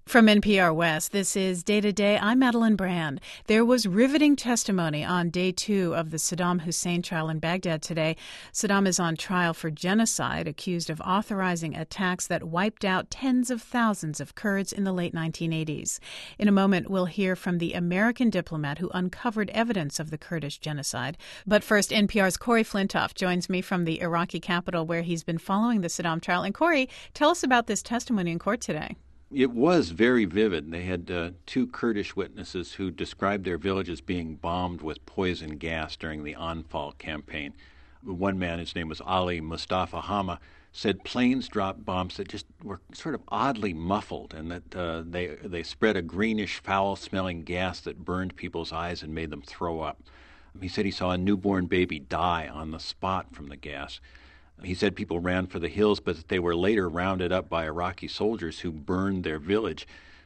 From NPR West, this is Day to Day. I'm Madeline Brand. There was riveting testimony on day 2 of the Saddam Hussein trial in Baghdad today. Saddam is on trial for genocide, accused of authorizing attacks that wiped out tens of thousands of Kurds in the late 1980s. In a moment, we'll hear from the American diplomat who uncovered evidence of the Kurdish genocide. But first, NPR's Corey Flintoff joins me from the Iraqi capital, where he's been following the Saddam trial. And Corey, tell us about this testimony in court today. It was very vivid. They had 2 Kurdish witnesses who described their village as being bombed with poison gas during the Anfal campaign. One man, his name was Ali Mustafa Hama, said planes dropped bombs that just were sort of oddly muffled, and that they spread a greenish, foul-smelling gas that burned people's eyes and made them throw up. He said he saw a newborn baby die on the spot from the gas. He said people ran for the hills, but that they were later rounded up by Iraqi soldiers who burned their village.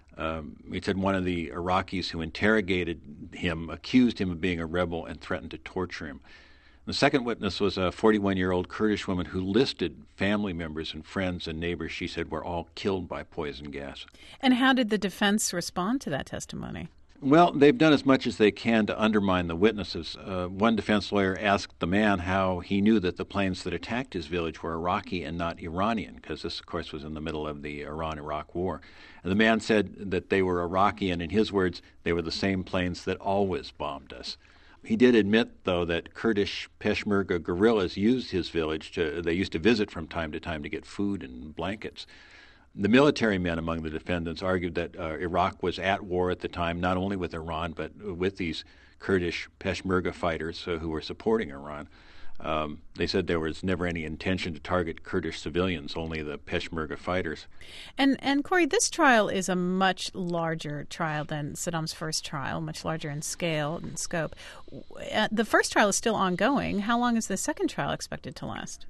He said one of the Iraqis who interrogated him accused him of being a rebel and threatened to torture him. The second witness was a 41-year-old Kurdish woman who listed family members and friends and neighbors she said were all killed by poison gas. And how did the defense respond to that testimony? Well, they've done as much as they can to undermine the witnesses. One defense lawyer asked the man how he knew that the planes that attacked his village were Iraqi and not Iranian, because this, of course, was in the middle of the Iran-Iraq war. And the man said that they were Iraqi, and in his words, they were the same planes that always bombed us. He did admit, though, that Kurdish Peshmerga guerrillas used his village. They used to visit from time to time to get food and blankets. The military men among the defendants argued that Iraq was at war at the time, not only with Iran, but with these Kurdish Peshmerga fighters who were supporting Iran. They said there was never any intention to target Kurdish civilians, only the Peshmerga fighters. And Corey, this trial is a much larger trial than Saddam's first trial, much larger in scale and scope. The first trial is still ongoing. How long is the second trial expected to last?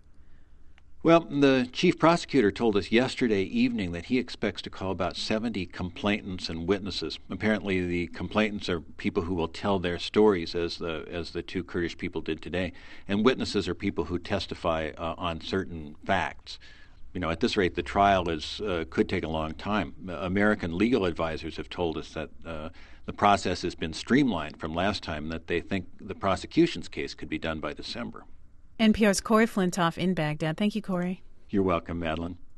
Well, the chief prosecutor told us yesterday evening that he expects to call about 70 complainants and witnesses. Apparently, the complainants are people who will tell their stories, as the 2 Kurdish people did today, and witnesses are people who testify on certain facts. You know, at this rate, the trial could take a long time. American legal advisors have told us that the process has been streamlined from last time, that they think the prosecution's case could be done by December. NPR's Corey Flintoff in Baghdad. Thank you, Corey. You're welcome, Madeline.